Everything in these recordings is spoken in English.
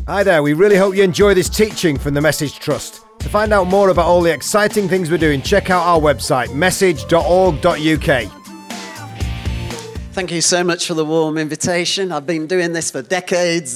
Hi there, we really hope you enjoy this teaching from the Message Trust. To find out more about all the exciting things we're doing, check out our website, message.org.uk. Thank you so much for the warm invitation. I've been doing this for decades.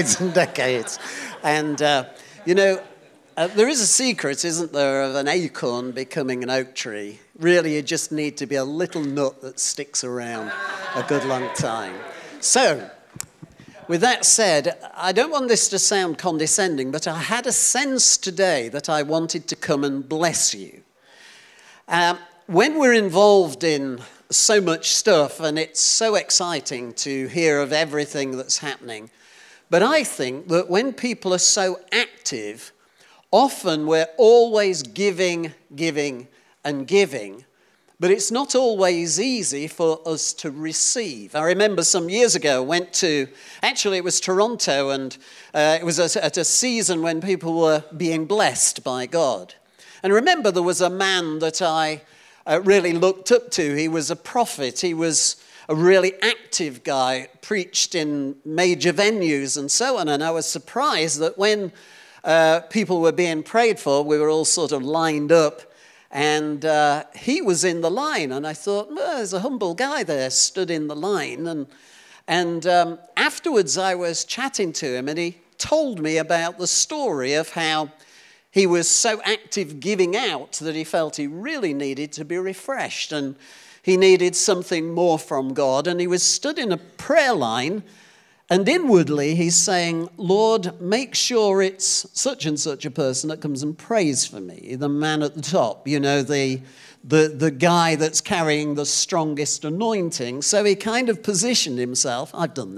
And, there is a secret, isn't there, of an acorn becoming an oak tree. Really, you just need to be a little nut that sticks around a good long time. So, with that said, I don't want this to sound condescending, but I had a sense today that I wanted to come and bless you. When we're involved in so much stuff, and it's so exciting to hear of everything that's happening, but I think that when people are so active, often we're always giving, and giving, but it's not always easy for us to receive. I remember some years ago, it was Toronto, and it was at a season when people were being blessed by God. And remember, there was a man that I really looked up to. He was a prophet. He was a really active guy, preached in major venues and so on. And I was surprised that when people were being prayed for, we were all sort of lined up. And he was in the line, and I thought, well, there's a humble guy there, stood in the line. And afterwards I was chatting to him, and he told me about the story of how he was so active giving out that he felt he really needed to be refreshed, and he needed something more from God. And he was stood in a prayer line, and inwardly he's saying, Lord, make sure it's such and such a person that comes and prays for me, the man at the top, the guy that's carrying the strongest anointing. So he kind of positioned himself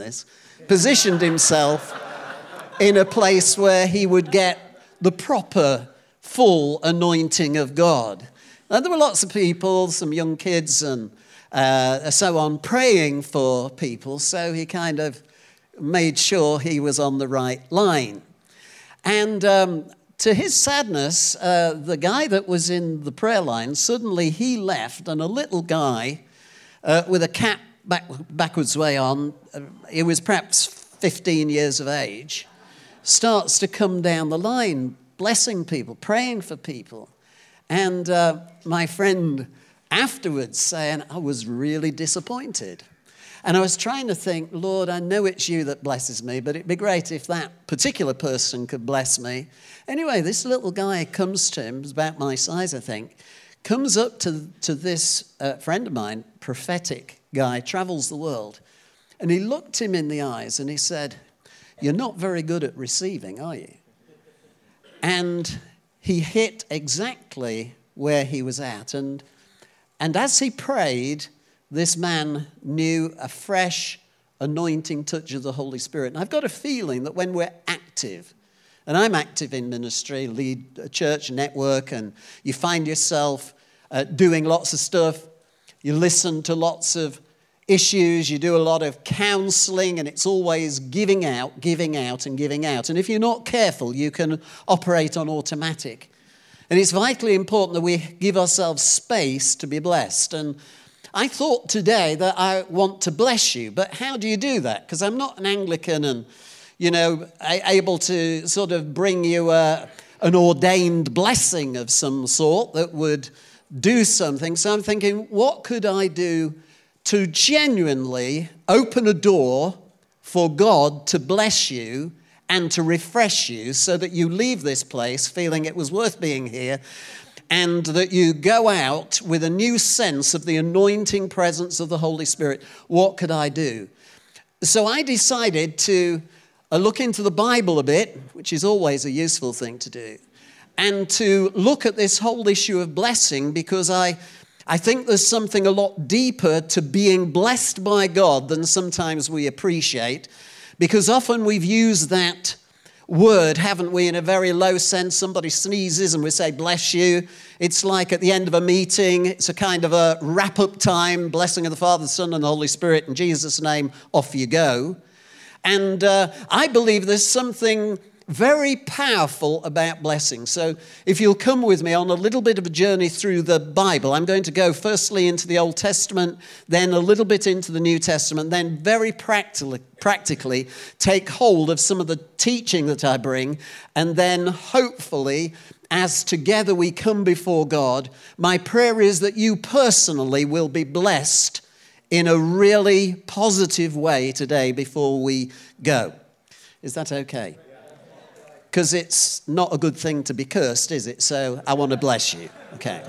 in a place where he would get the proper, full anointing of God. And there were lots of people, some young kids and so on, praying for people, so he kind of made sure he was on the right line. And to his sadness, the guy that was in the prayer line, suddenly he left, and a little guy with a cap backwards way on, he was perhaps 15 years of age, starts to come down the line, blessing people, praying for people. And my friend afterwards saying, I was really disappointed. And I was trying to think, Lord, I know it's you that blesses me, but it'd be great if that particular person could bless me. Anyway, this little guy comes to him, he's about my size, I think, comes up to this friend of mine, prophetic guy, travels the world, and he looked him in the eyes and he said, you're not very good at receiving, are you? And he hit exactly where he was at. And as he prayed, this man knew a fresh anointing touch of the Holy Spirit. And I've got a feeling that when we're active, and I'm active in ministry, lead a church network, and you find yourself doing lots of stuff, you listen to lots of issues, you do a lot of counseling, and it's always giving out, and giving out. And if you're not careful, you can operate on automatic. And it's vitally important that we give ourselves space to be blessed. And I thought today that I want to bless you, but how do you do that? Because I'm not an Anglican and, able to sort of bring you an ordained blessing of some sort that would do something. So I'm thinking, what could I do to genuinely open a door for God to bless you and to refresh you so that you leave this place feeling it was worth being here, and that you go out with a new sense of the anointing presence of the Holy Spirit? What could I do? So I decided to look into the Bible a bit, which is always a useful thing to do, and to look at this whole issue of blessing, because I think there's something a lot deeper to being blessed by God than sometimes we appreciate, because often we've used that word, haven't we, in a very low sense. Somebody sneezes and we say, bless you. It's like at the end of a meeting, it's a kind of a wrap-up time, blessing of the Father, the Son, and the Holy Spirit. In Jesus' name, off you go. And I believe there's something very powerful about blessing. So if you'll come with me on a little bit of a journey through the Bible, I'm going to go firstly into the Old Testament, then a little bit into the New Testament, then very practically take hold of some of the teaching that I bring, and then hopefully, as together we come before God, my prayer is that you personally will be blessed in a really positive way today before we go. Is that okay? Because it's not a good thing to be cursed, is it? So I want to bless you. Okay.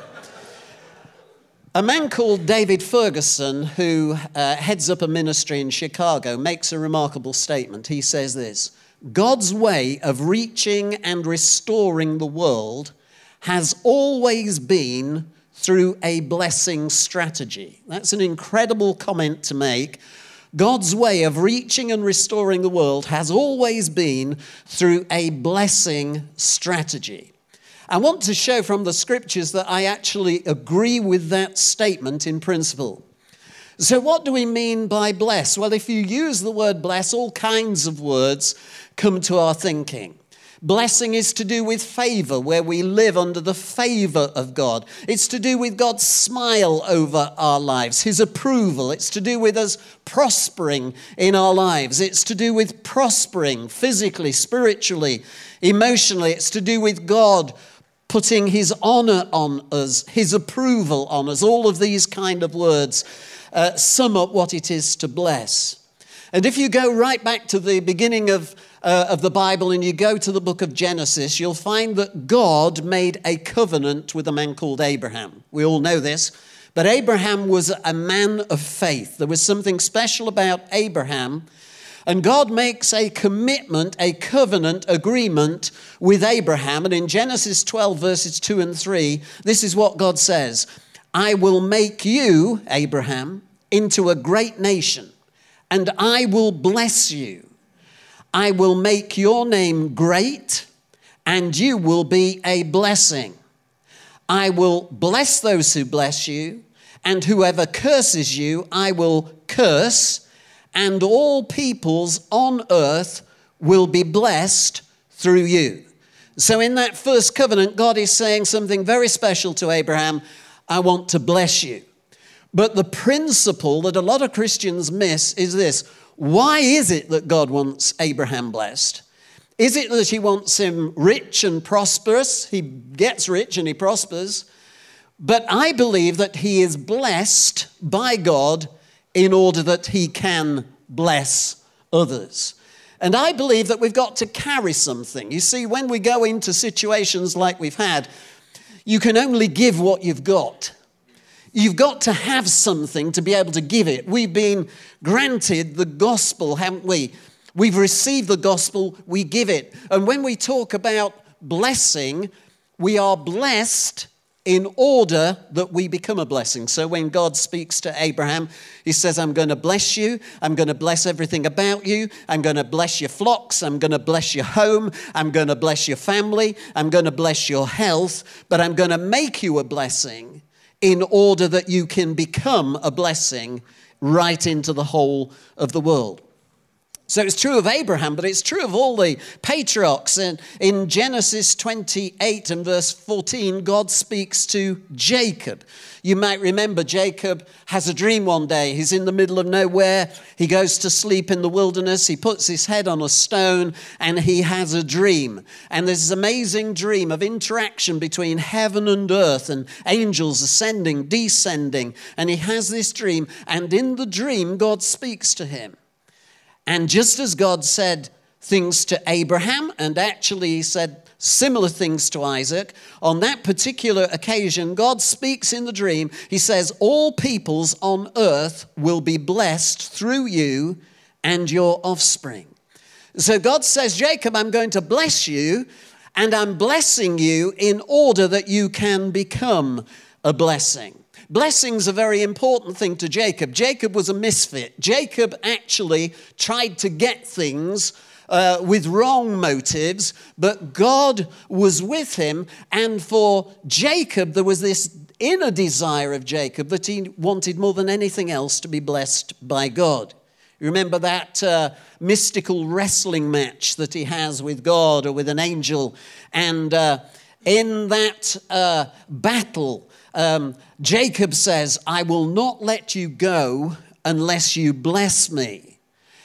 A man called David Ferguson, who heads up a ministry in Chicago, makes a remarkable statement. He says this: God's way of reaching and restoring the world has always been through a blessing strategy. That's an incredible comment to make. God's way of reaching and restoring the world has always been through a blessing strategy. I want to show from the scriptures that I actually agree with that statement in principle. So what do we mean by bless? Well, if you use the word bless, all kinds of words come to our thinking. Blessing is to do with favor, where we live under the favor of God. It's to do with God's smile over our lives, his approval. It's to do with us prospering in our lives. It's to do with prospering physically, spiritually, emotionally. It's to do with God putting his honor on us, his approval on us. All of these kind of words sum up what it is to bless. And if you go right back to the beginning of the Bible and you go to the book of Genesis, you'll find that God made a covenant with a man called Abraham. We all know this, but Abraham was a man of faith. There was something special about Abraham, and God makes a commitment, a covenant agreement with Abraham. And in Genesis 12, verses 2 and 3, this is what God says: I will make you, Abraham, into a great nation, and I will bless you. I will make your name great, and you will be a blessing. I will bless those who bless you, and whoever curses you, I will curse, and all peoples on earth will be blessed through you. So in that first covenant, God is saying something very special to Abraham: I want to bless you. But the principle that a lot of Christians miss is this: why is it that God wants Abraham blessed? Is it that he wants him rich and prosperous? He gets rich and he prospers. But I believe that he is blessed by God in order that he can bless others. And I believe that we've got to carry something. You see, when we go into situations like we've had, you can only give what you've got. You've got to have something to be able to give it. We've been granted the gospel, haven't we? We've received the gospel, we give it. And when we talk about blessing, we are blessed in order that we become a blessing. So when God speaks to Abraham, he says, I'm going to bless you. I'm going to bless everything about you. I'm going to bless your flocks. I'm going to bless your home. I'm going to bless your family. I'm going to bless your health. But I'm going to make you a blessing in order that you can become a blessing right into the whole of the world. So it's true of Abraham, but it's true of all the patriarchs. And in Genesis 28 and verse 14, God speaks to Jacob. You might remember Jacob has a dream one day. He's in the middle of nowhere. He goes to sleep in the wilderness. He puts his head on a stone and he has a dream. And there's this amazing dream of interaction between heaven and earth and angels ascending, descending. And he has this dream. And in the dream, God speaks to him. And just as God said things to Abraham, and actually he said similar things to Isaac, on that particular occasion, God speaks in the dream. He says, all peoples on earth will be blessed through you and your offspring. So God says, Jacob, I'm going to bless you, and I'm blessing you in order that you can become a blessing. Blessing's a very important thing to Jacob. Jacob was a misfit. Jacob actually tried to get things with wrong motives, but God was with him. And for Jacob, there was this inner desire of Jacob that he wanted more than anything else to be blessed by God. You remember that mystical wrestling match that he has with God or with an angel? And in that battle, Jacob says, I will not let you go unless you bless me.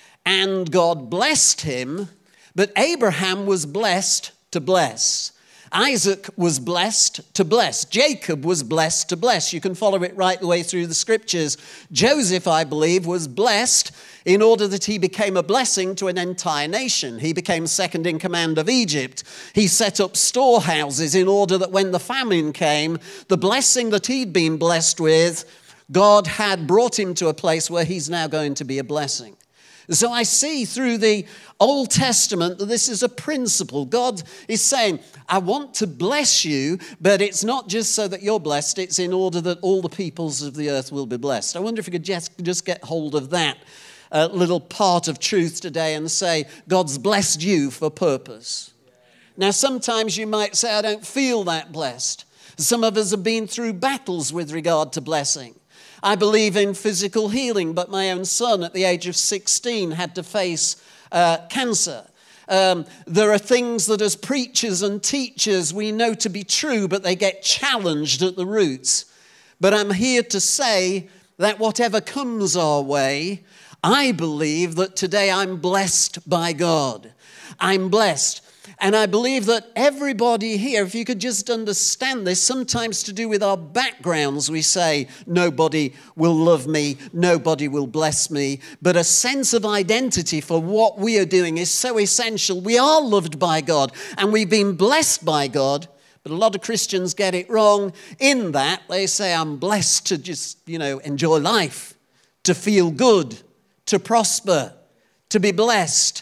And God blessed him, but Abraham was blessed to bless. Isaac was blessed to bless. Jacob was blessed to bless. You can follow it right the way through the scriptures. Joseph, I believe, was blessed in order that he became a blessing to an entire nation. He became second in command of Egypt. He set up storehouses in order that when the famine came, the blessing that he'd been blessed with, God had brought him to a place where he's now going to be a blessing. So I see through the Old Testament that this is a principle. God is saying, I want to bless you, but it's not just so that you're blessed, it's in order that all the peoples of the earth will be blessed. I wonder if you could just get hold of that little part of truth today and say, God's blessed you for purpose. Now, sometimes you might say, I don't feel that blessed. Some of us have been through battles with regard to blessing. I believe in physical healing, but my own son at the age of 16 had to face cancer. There are things that as preachers and teachers we know to be true, but they get challenged at the roots. But I'm here to say that whatever comes our way, I believe that today I'm blessed by God. I'm blessed. And I believe that everybody here, if you could just understand this, sometimes to do with our backgrounds, we say, nobody will love me, nobody will bless me. But a sense of identity for what we are doing is so essential. We are loved by God and we've been blessed by God. But a lot of Christians get it wrong in that they say, I'm blessed to just, enjoy life, to feel good, to prosper, to be blessed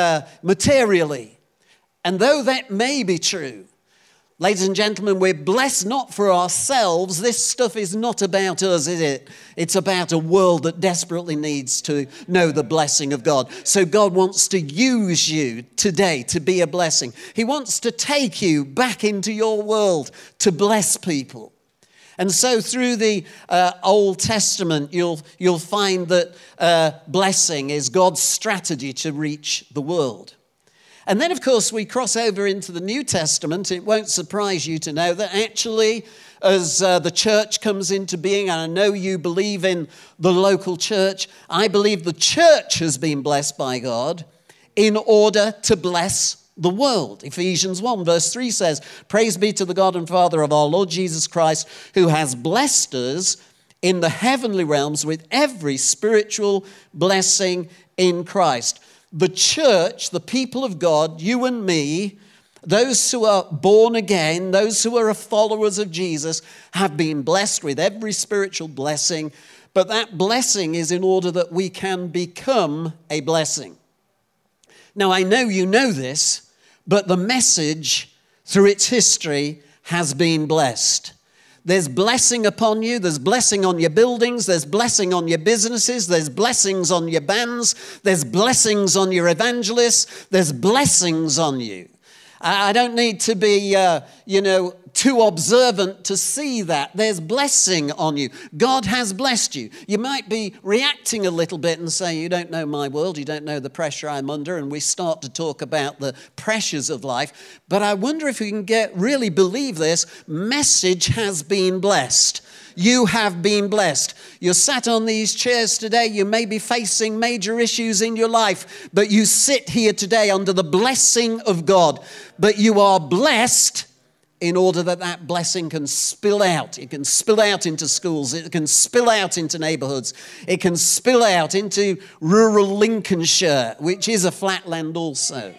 materially. And though that may be true, ladies and gentlemen, we're blessed not for ourselves. This stuff is not about us, is it? It's about a world that desperately needs to know the blessing of God. So God wants to use you today to be a blessing. He wants to take you back into your world to bless people. And so through the Old Testament, you'll find that blessing is God's strategy to reach the world. And then, of course, we cross over into the New Testament. It won't surprise you to know that actually, as the church comes into being, and I know you believe in the local church, I believe the church has been blessed by God in order to bless the world. Ephesians 1 verse 3 says, Praise be to the God and Father of our Lord Jesus Christ, who has blessed us in the heavenly realms with every spiritual blessing in Christ. The church, the people of God, you and me, those who are born again, those who are followers of Jesus, have been blessed with every spiritual blessing. But that blessing is in order that we can become a blessing. Now, I know you know this, but the message through its history has been blessed. There's blessing upon you. There's blessing on your buildings. There's blessing on your businesses. There's blessings on your bands. There's blessings on your evangelists. There's blessings on you. I don't need to be, too observant to see that. There's blessing on you. God has blessed you. You might be reacting a little bit and say, you don't know my world. You don't know the pressure I'm under. And we start to talk about the pressures of life. But I wonder if we can really believe this. Message has been blessed. You have been blessed. You're sat on these chairs today. You may be facing major issues in your life, but you sit here today under the blessing of God. But you are blessed in order that that blessing can spill out. It can spill out into schools. It can spill out into neighborhoods. It can spill out into rural Lincolnshire, which is a flatland also.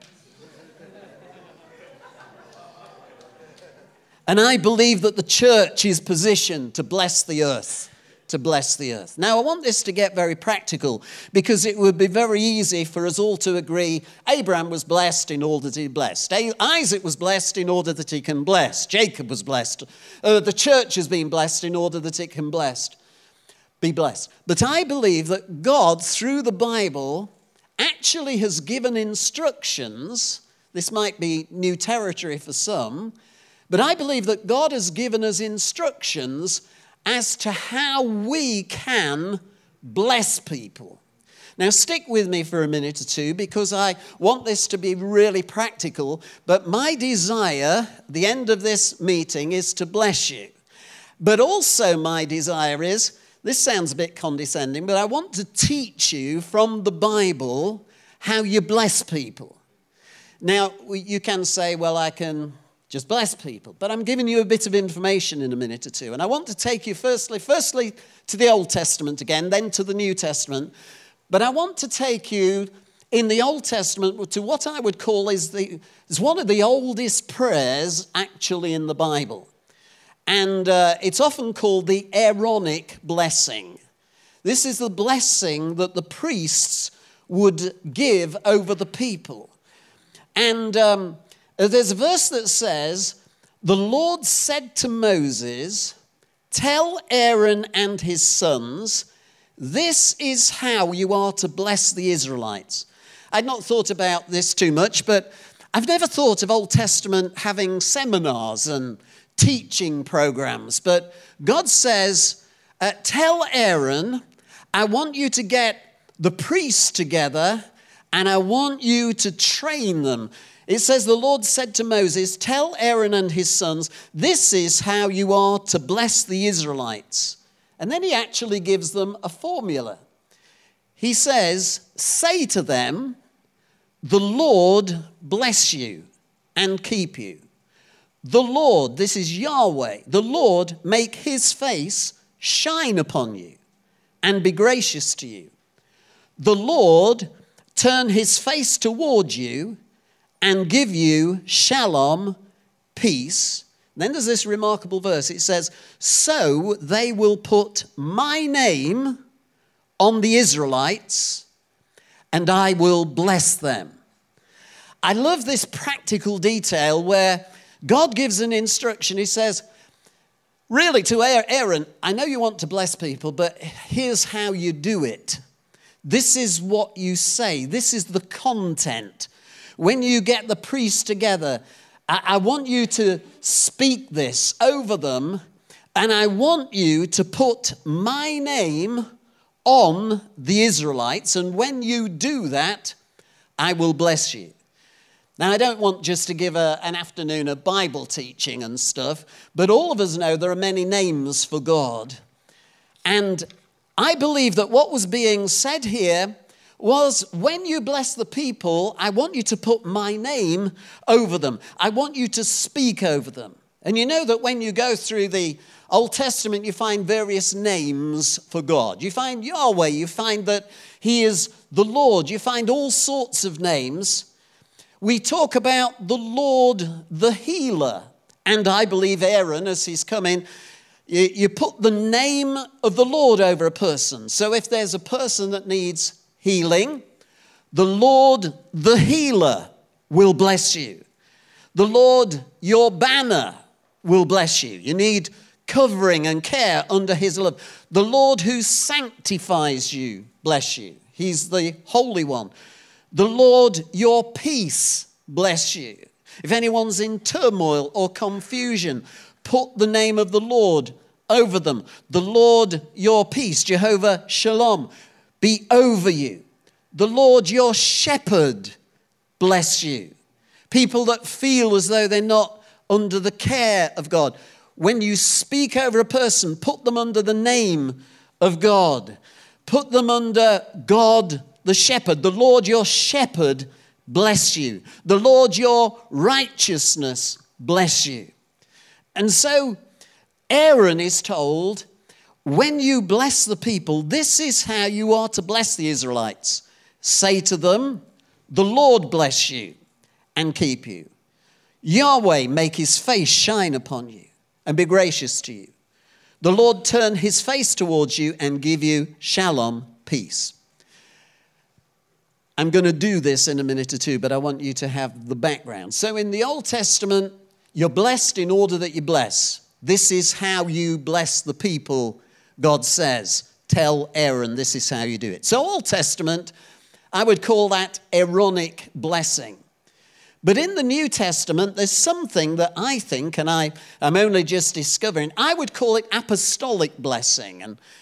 And I believe that the church is positioned to bless the earth, to bless the earth. Now, I want this to get very practical because it would be very easy for us all to agree Abraham was blessed in order that he blessed. Isaac was blessed in order that he can bless. Jacob was blessed. The church has been blessed in order that it can be blessed. But I believe that God, through the Bible, actually has given instructions. This might be new territory for some, but I believe that God has given us instructions as to how we can bless people. Now stick with me for a minute or two because I want this to be really practical, but my desire, the end of this meeting, is to bless you. But also my desire is, this sounds a bit condescending, but I want to teach you from the Bible how you bless people. Now, you can say, well, I can just bless people, but I'm giving you a bit of information in a minute or two. And I want to take you firstly to the Old Testament again, then to the New Testament. But I want to take you in the Old Testament to what I would call is one of the oldest prayers actually in the Bible. And it's often called the Aaronic blessing. This is the blessing that the priests would give over the people. And there's a verse that says, the Lord said to Moses, tell Aaron and his sons, this is how you are to bless the Israelites. I'd not thought about this too much, but I've never thought of Old Testament having seminars and teaching programs. But God says, tell Aaron, I want you to get the priests together and I want you to train them. It says, the Lord said to Moses, tell Aaron and his sons, this is how you are to bless the Israelites. And then he actually gives them a formula. He says, say to them, the Lord bless you and keep you. The Lord, this is Yahweh, the Lord make his face shine upon you and be gracious to you. The Lord turn his face toward you and give you shalom, peace. Then there's this remarkable verse. It says, so they will put my name on the Israelites and I will bless them. I love this practical detail where God gives an instruction. He says, really to Aaron, I know you want to bless people, but here's how you do it. This is what you say. This is the content. When you get the priests together, I want you to speak this over them, and I want you to put my name on the Israelites, and when you do that, I will bless you. Now, I don't want just to give an afternoon of Bible teaching and stuff, but all of us know there are many names for God. And I believe that what was being said here was, when you bless the people, I want you to put my name over them. I want you to speak over them. And you know that when you go through the Old Testament, you find various names for God. You find Yahweh, you find that he is the Lord. You find all sorts of names. We talk about the Lord, the healer. And I believe Aaron, as he's coming, you put the name of the Lord over a person. So if there's a person that needs healing, the Lord, the healer, will bless you. The Lord, your banner, will bless you. You need covering and care under his love. The Lord who sanctifies you, bless you. He's the Holy One. The Lord, your peace, bless you. If anyone's in turmoil or confusion, put the name of the Lord over them. The Lord, your peace, Jehovah Shalom, be over you. The Lord, your shepherd, bless you. People that feel as though they're not under the care of God. When you speak over a person, put them under the name of God. Put them under God, the shepherd. The Lord, your shepherd, bless you. The Lord, your righteousness, bless you. And so Aaron is told, when you bless the people, this is how you are to bless the Israelites. Say to them, the Lord bless you and keep you. Yahweh make his face shine upon you and be gracious to you. The Lord turn his face towards you and give you shalom, peace. I'm going to do this in a minute or two, but I want you to have the background. So in the Old Testament, you're blessed in order that you bless. This is how you bless the people, God says. Tell Aaron, this is how you do it. So Old Testament, I would call that Aaronic blessing. But in the New Testament, there's something that I think, and I'm only just discovering, I would call it apostolic blessing.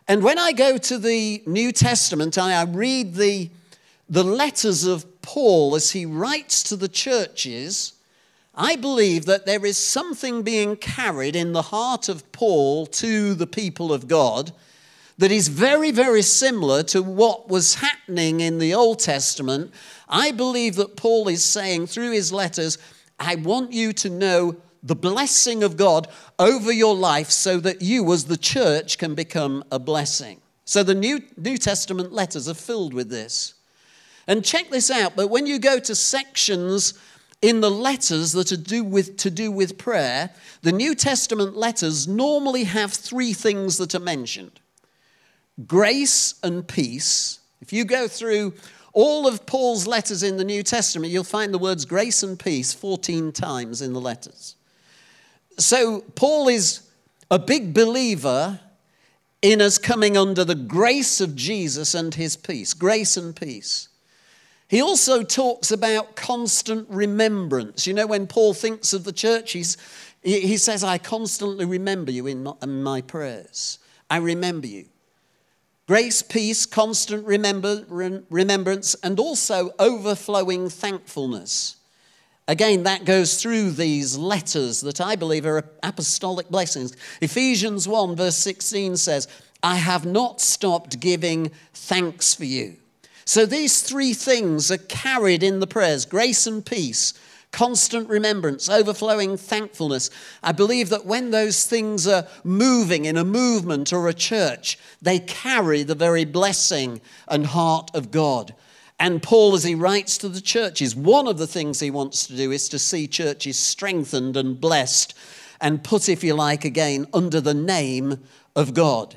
And when I go to the New Testament, I read the letters of Paul as he writes to the churches, I believe that there is something being carried in the heart of Paul to the people of God that is very, very similar to what was happening in the Old Testament. I believe that Paul is saying through his letters, I want you to know the blessing of God over your life so that you as the church can become a blessing. So the New Testament letters are filled with this. And check this out, but when you go to sections in the letters that are to do with prayer, the New Testament letters normally have three things that are mentioned. Grace and peace. If you go through all of Paul's letters in the New Testament, you'll find the words grace and peace 14 times in the letters. So Paul is a big believer in us coming under the grace of Jesus and his peace. Grace and peace. He also talks about constant remembrance. You know, when Paul thinks of the church, he says, I constantly remember you in my prayers. I remember you. Grace, peace, constant remembrance, and also overflowing thankfulness. Again, that goes through these letters that I believe are apostolic blessings. Ephesians 1 verse 16 says, I have not stopped giving thanks for you. So these three things are carried in the prayers: grace and peace, constant remembrance, overflowing thankfulness. I believe that when those things are moving in a movement or a church, they carry the very blessing and heart of God. And Paul, as he writes to the churches, one of the things he wants to do is to see churches strengthened and blessed and put, if you like, again, under the name of God.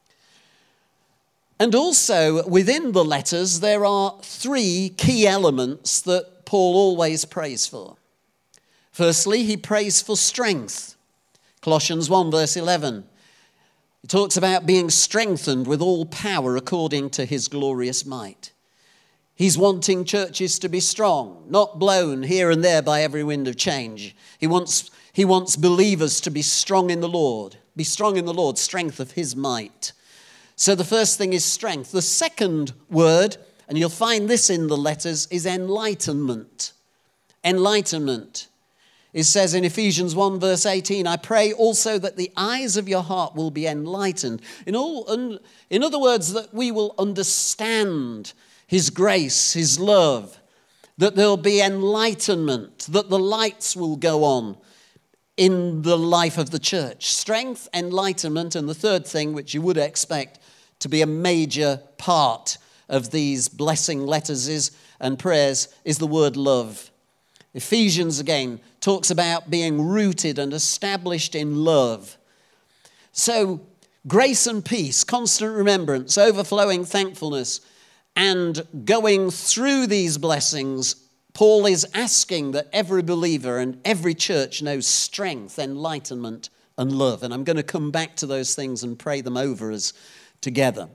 And also, within the letters, there are three key elements that Paul always prays for. Firstly, he prays for strength. Colossians 1 verse 11. He talks about being strengthened with all power according to his glorious might. He's wanting churches to be strong, not blown here and there by every wind of change. He wants believers to be strong in the Lord. Be strong in the Lord, strength of his might. So the first thing is strength. The second word, and you'll find this in the letters, is enlightenment. Enlightenment. It says in Ephesians 1 verse 18, I pray also that the eyes of your heart will be enlightened. In other words, that we will understand his grace, his love, that there'll be enlightenment, that the lights will go on in the life of the church. Strength, enlightenment, and the third thing, which you would expect to be a major part of these blessing letters and prayers, is the word love. Ephesians, again, talks about being rooted and established in love. So, grace and peace, constant remembrance, overflowing thankfulness, and going through these blessings, Paul is asking that every believer and every church knows strength, enlightenment, and love. And I'm going to come back to those things and pray them over us together.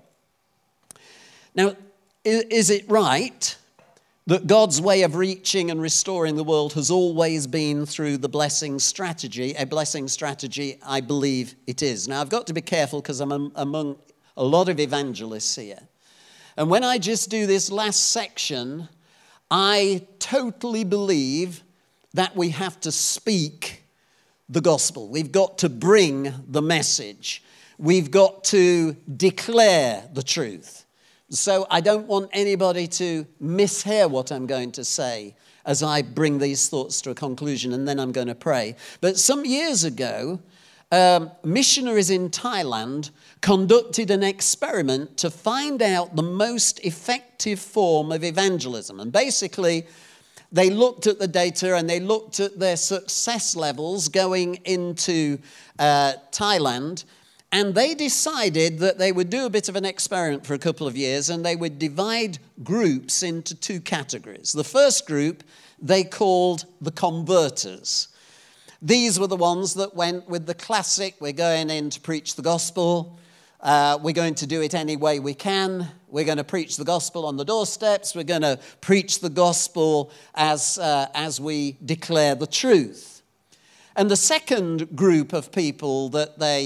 Now, is it right that God's way of reaching and restoring the world has always been through the blessing strategy? A blessing strategy, I believe it is. Now, I've got to be careful because I'm among a lot of evangelists here. And when I just do this last section, I totally believe that we have to speak the gospel. We've got to bring the message. We've got to declare the truth. So I don't want anybody to mishear what I'm going to say as I bring these thoughts to a conclusion, and then I'm going to pray. But some years ago, missionaries in Thailand conducted an experiment to find out the most effective form of evangelism. And basically, they looked at the data and they looked at their success levels going into Thailand. And they decided that they would do a bit of an experiment for a couple of years, and they would divide groups into two categories. The first group they called the converters. These were the ones that went with the classic, we're going in to preach the gospel, we're going to do it any way we can, we're going to preach the gospel on the doorsteps, we're going to preach the gospel as we declare the truth. And the second group of people that they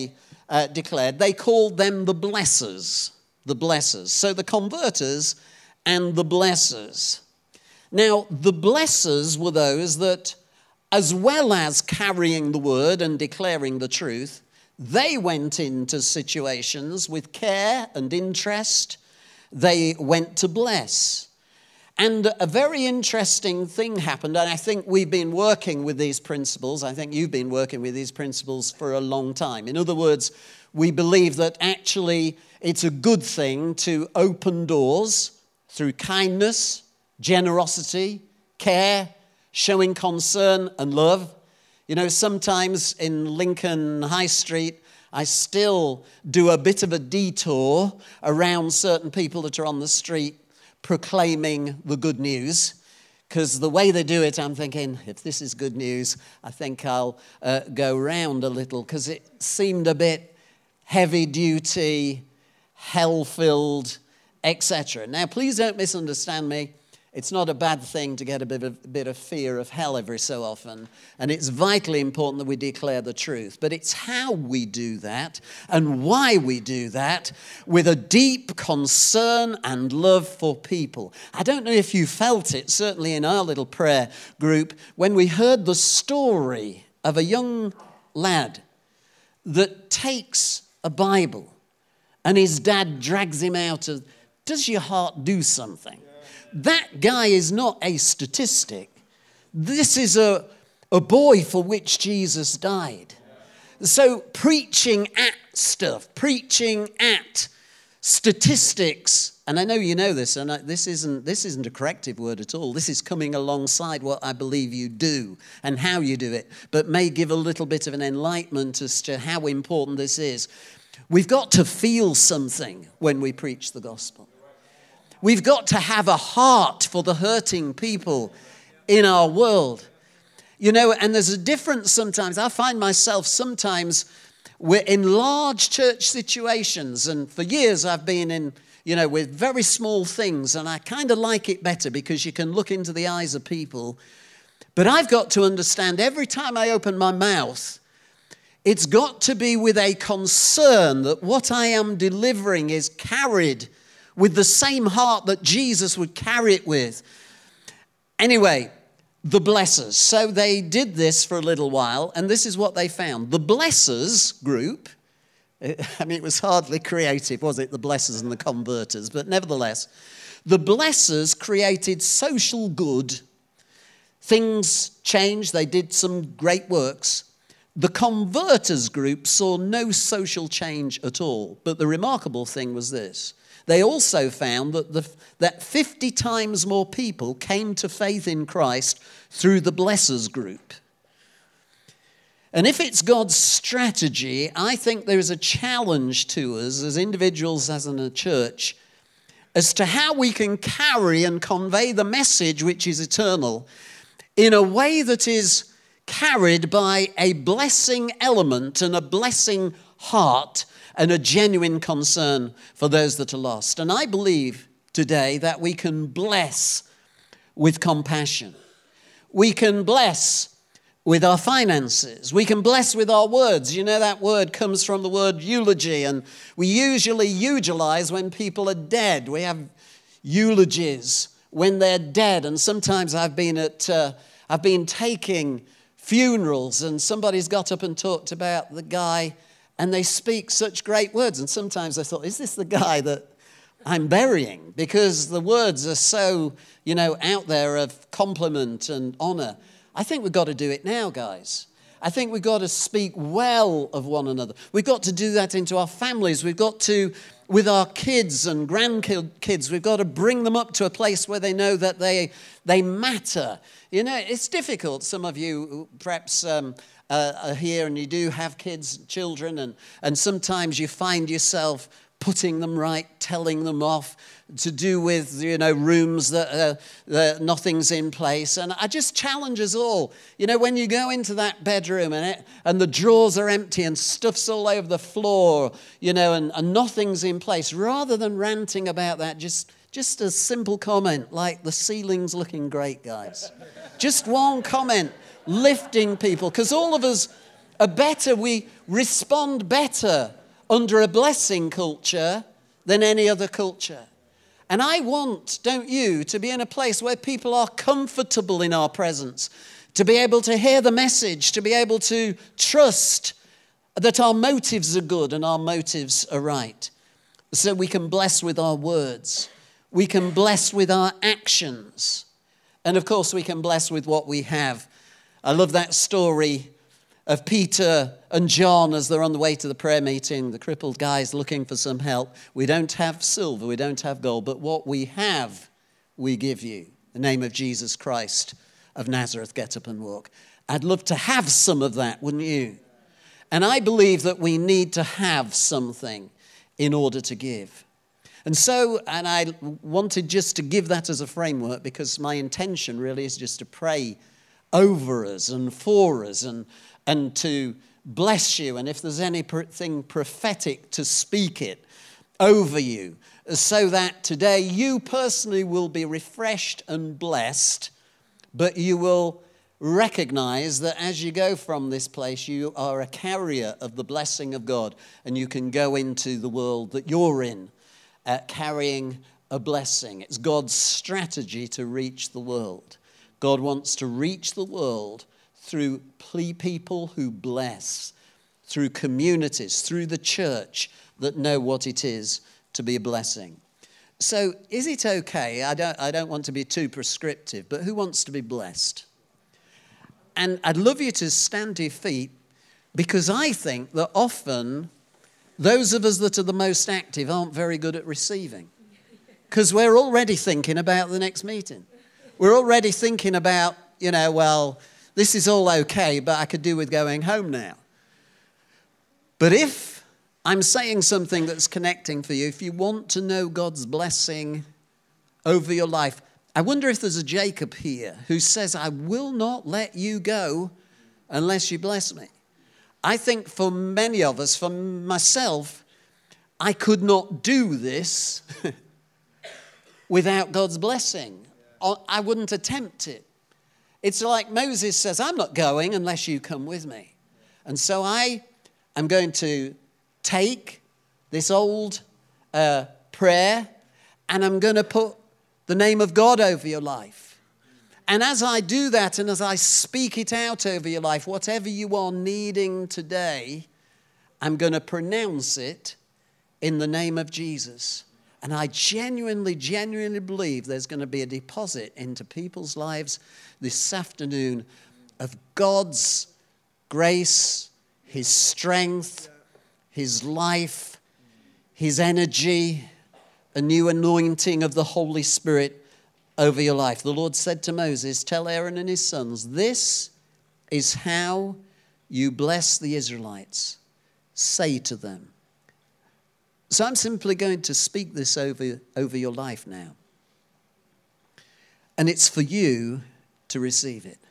declared, they called them the blessers. The blessers. So the converters and the blessers. Now, the blessers were those that, as well as carrying the word and declaring the truth, they went into situations with care and interest. They went to bless. And a very interesting thing happened, and I think we've been working with these principles. I think you've been working with these principles for a long time. In other words, we believe that actually it's a good thing to open doors through kindness, generosity, care, showing concern and love. You know, sometimes in Lincoln High Street, I still do a bit of a detour around certain people that are on the street proclaiming the good news, because the way they do it, I'm thinking, if this is good news, I think I'll go round a little, because it seemed a bit heavy-duty, hell-filled, etc. Now, please don't misunderstand me. It's not a bad thing to get a bit of fear of hell every so often, and it's vitally important that we declare the truth. But it's how we do that and why we do that with a deep concern and love for people. I don't know if you felt it, certainly in our little prayer group, when we heard the story of a young lad that takes a Bible and his dad drags him out of, does your heart do something? That guy is not a statistic. This is a boy for which Jesus died. So preaching at stuff, preaching at statistics, and I know you know this, and this isn't a corrective word at all. This is coming alongside what I believe you do and how you do it, but may give a little bit of an enlightenment as to how important this is. We've got to feel something when we preach the gospel. We've got to have a heart for the hurting people in our world. You know, and there's a difference sometimes. I find myself sometimes we're in large church situations, and for years I've been in, you know, with very small things, and I kind of like it better because you can look into the eyes of people. But I've got to understand every time I open my mouth, it's got to be with a concern that what I am delivering is carried with the same heart that Jesus would carry it with. Anyway, the blessers. So they did this for a little while, and this is what they found. The blessers group, I mean, it was hardly creative, was it? The blessers and the converters. But nevertheless, the blessers created social good. Things changed. They did some great works. The converters group saw no social change at all. But the remarkable thing was this. They also found that 50 times more people came to faith in Christ through the blessers group. And if it's God's strategy, I think there is a challenge to us as individuals, as in a church, as to how we can carry and convey the message which is eternal in a way that is carried by a blessing element and a blessing heart and a genuine concern for those that are lost. And I believe today that we can bless with compassion. We can bless with our finances. We can bless with our words. You know, that word comes from the word eulogy, and we usually eulogize when people are dead. We have eulogies when they're dead, and sometimes I've been taking funerals, and somebody's got up and talked about the guy, and they speak such great words. And sometimes I thought, is this the guy that I'm burying? Because the words are so, you know, out there of compliment and honor. I think we've got to do it now, guys. I think we've got to speak well of one another. We've got to do that into our families. We've got to, with our kids and grandkids, we've got to bring them up to a place where they know that they matter. You know, it's difficult. Some of you perhaps are here and you do have kids, children, and sometimes you find yourself putting them right, telling them off, to do with, you know, rooms that nothing's in place. And I just challenge us all, you know, when you go into that bedroom and the drawers are empty and stuff's all over the floor, you know, and nothing's in place, rather than ranting about that, just a simple comment like, the ceiling's looking great, guys. Just one comment, lifting people, because all of us We respond better under a blessing culture than any other culture. And I want, don't you, to be in a place where people are comfortable in our presence, to be able to hear the message, to be able to trust that our motives are good and our motives are right. So we can bless with our words. We can bless with our actions. And of course, we can bless with what we have. I love that story of Peter and John as they're on the way to the prayer meeting. The crippled guy's looking for some help. We don't have silver, we don't have gold, but what we have, we give you. In the name of Jesus Christ of Nazareth, get up and walk. I'd love to have some of that, wouldn't you? And I believe that we need to have something in order to give. And I wanted just to give that as a framework because my intention really is just to pray over us and for us and to bless you. And if there's anything prophetic, to speak it over you so that today you personally will be refreshed and blessed, but you will recognize that as you go from this place, you are a carrier of the blessing of God, and you can go into the world that you're in carrying a blessing. It's God's strategy to reach the world. God wants to reach the world through people who bless, through communities, through the church that know what it is to be a blessing. So is it okay? I don't want to be too prescriptive, but who wants to be blessed? And I'd love you to stand to your feet, because I think that often those of us that are the most active aren't very good at receiving, because we're already thinking about the next meeting. We're already thinking about, well, this is all okay, but I could do with going home now. But if I'm saying something that's connecting for you, if you want to know God's blessing over your life, I wonder if there's a Jacob here who says, I will not let you go unless you bless me. I think for many of us, for myself, I could not do this without God's blessing. I wouldn't attempt it. It's like Moses says, I'm not going unless you come with me. And so I am going to take this old prayer and I'm going to put the name of God over your life. And as I do that and as I speak it out over your life, whatever you are needing today, I'm going to pronounce it in the name of Jesus. And I genuinely believe there's going to be a deposit into people's lives this afternoon of God's grace, His strength, His life, His energy, a new anointing of the Holy Spirit over your life. The Lord said to Moses, tell Aaron and his sons, this is how you bless the Israelites. Say to them. So I'm simply going to speak this over your life now. And it's for you to receive it.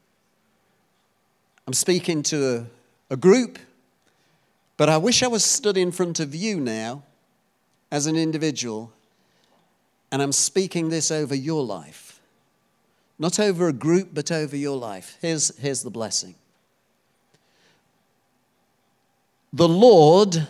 I'm speaking to a group, but I wish I was stood in front of you now as an individual, and I'm speaking this over your life. Not over a group, but over your life. Here's the blessing. The Lord,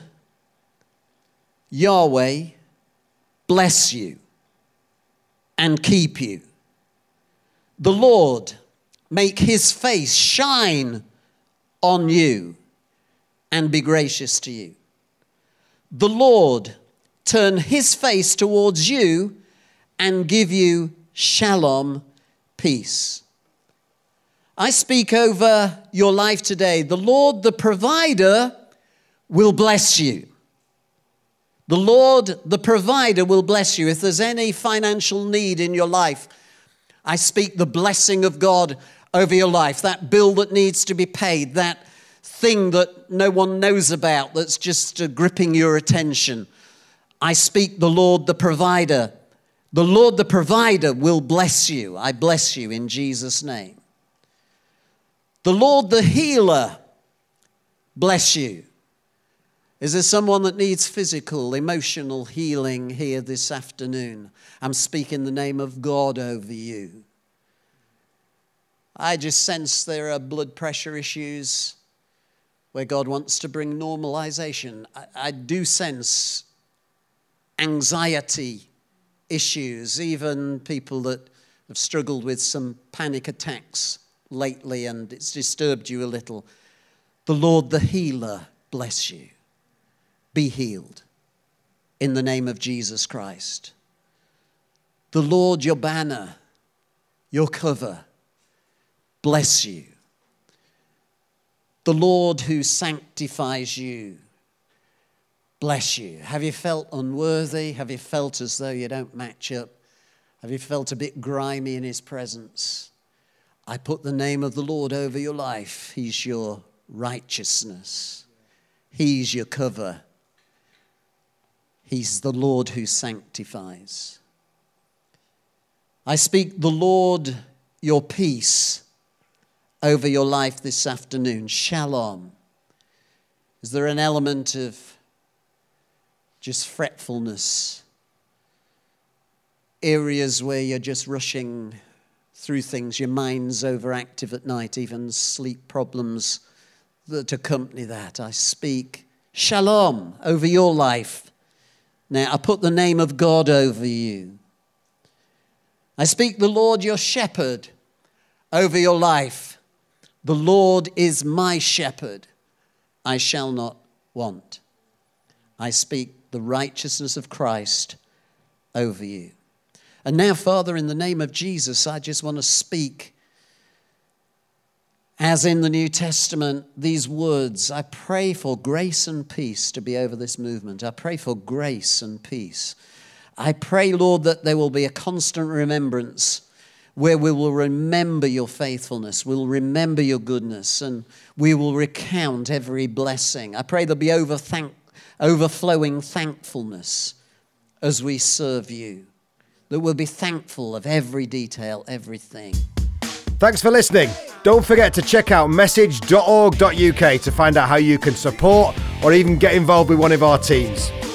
Yahweh, bless you and keep you. The Lord, make His face shine on you and be gracious to you. The Lord, turn His face towards you and give you shalom, peace. I speak over your life today. The Lord, the provider, will bless you. The Lord, the provider, will bless you. If there's any financial need in your life, I speak the blessing of God over your life. That bill that needs to be paid, that thing that no one knows about that's just gripping your attention. I speak the Lord, the provider. The Lord, the provider, will bless you. I bless you in Jesus' name. The Lord, the healer, bless you. Is there someone that needs physical, emotional healing here this afternoon? I'm speaking the name of God over you. I just sense there are blood pressure issues. where God wants to bring normalization. I do sense anxiety issues, even people that have struggled with some panic attacks lately and it's disturbed you a little. The Lord, the healer, bless you. Be healed in the name of Jesus Christ. The Lord, your banner, your cover, bless you. The Lord who sanctifies you, bless you. Have you felt unworthy? Have you felt as though you don't match up? Have you felt a bit grimy in his presence? I put the name of the Lord over your life. He's your righteousness. He's your cover. He's the Lord who sanctifies. I speak the Lord, your peace, over your life this afternoon. Shalom. Is there an element of just fretfulness? Areas where you're just rushing through things, your mind's overactive at night, even sleep problems that accompany that. I speak shalom over your life. Now, I put the name of God over you. I speak the Lord, your shepherd, over your life. The Lord is my shepherd. I shall not want. I speak the righteousness of Christ over you. And now, Father, in the name of Jesus, I just want to speak, as in the New Testament, these words. I pray for grace and peace to be over this movement. I pray for grace and peace. I pray, Lord, that there will be a constant remembrance where we will remember your faithfulness, we'll remember your goodness, and we will recount every blessing. I pray there'll be overflowing thankfulness as we serve you, that we'll be thankful of every detail, everything. Thanks for listening. Don't forget to check out message.org.uk to find out how you can support or even get involved with one of our teams.